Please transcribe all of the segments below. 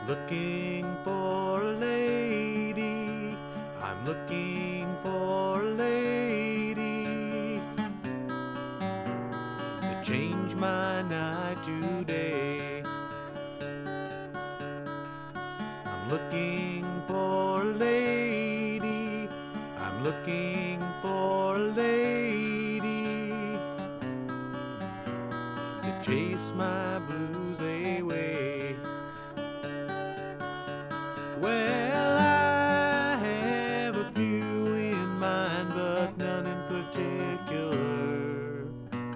Looking for a lady. I'm looking for a lady to change my night today. I'm looking for a lady. I'm looking for a lady to chase my blues away. Well, I have a few in mind, but none in particular.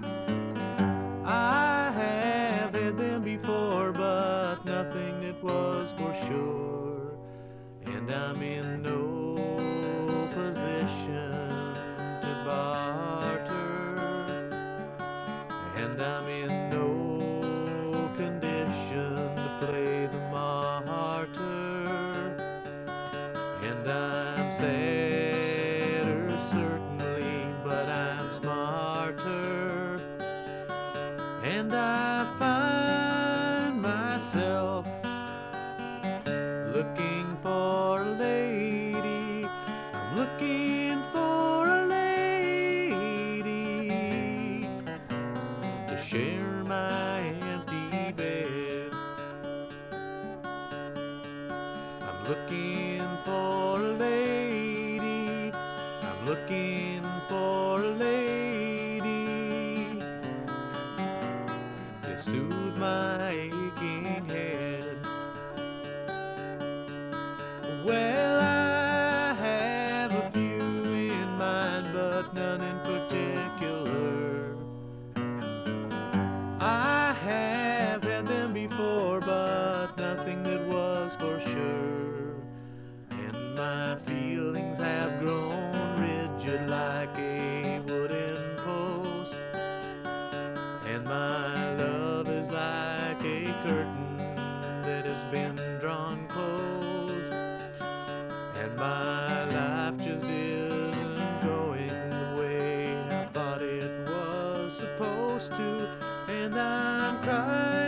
I have had them before, but nothing that was for sure. And I'm in no position to barter, and I'm in no condition to play the martyr. And I'm sadder, certainly, but I'm smarter. And I find myself looking for a lady. I'm looking for a lady to share my empty bed. I'm looking for a lady. I'm looking for a lady to soothe my aching head. Well, I have a few in mind, but none in particular. I have had them before, but nothing that was for sure. And my feelings have grown rigid like a wooden post. And my love is like a curtain that has been drawn closed. And my life just isn't going the way I thought it was supposed to. And I'm crying